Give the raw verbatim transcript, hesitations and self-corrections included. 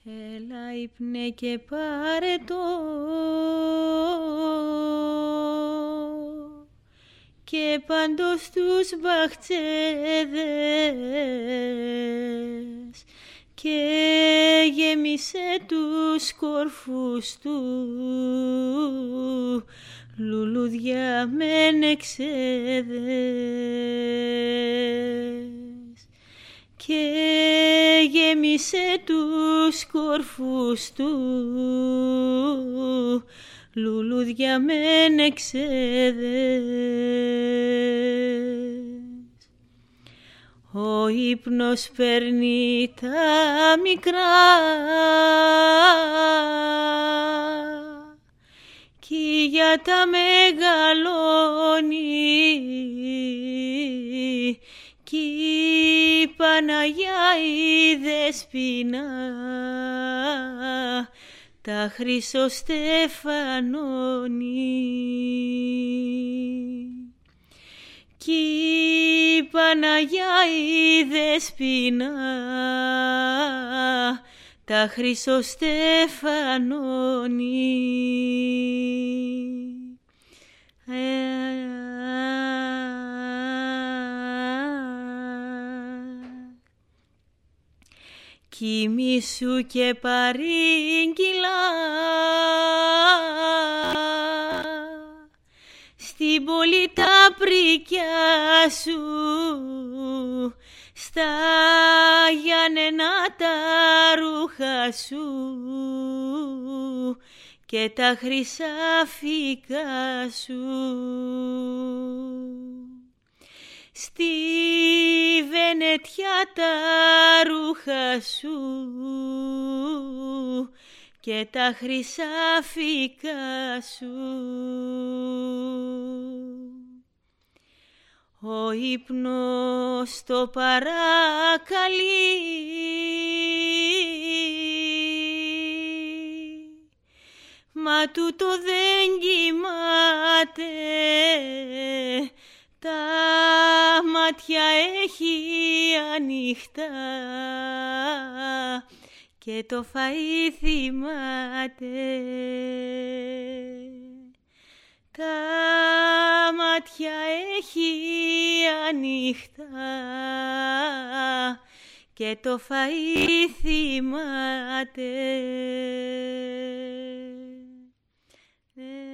Έλα ύπνε και πάρε το και παντός τους μπαχτσέδες και γέμισε τους κορφούς του λουλούδια με νεξέδες και γέμισε τους κορφούς του λουλούδια με νεξέδες. Ο ύπνος παίρνει τα μικρά κι για τα μεγαλώνει κι η Παναγιά η Δεσποινα τα χρυσοστεφανώνει κι η Παναγιά η Δεσποινα τα χρυσοστεφανώνει. Κοιμήσου και παρήγγυλα στην πόλη τα πρικιά σου, στα Γιάννενα τα ρούχα σου και τα χρυσαφικά σου. Στη Βενετιά τα ρούχα σου και τα χρυσαφικά σου. Ο ύπνος το παρακαλεί μα τούτο δεν κοιμάται, τα μάτια έχει ανοιχτά και το φαΐ θυμάται. Τα μάτια έχει ανοιχτά και το φαΐ θυμάται.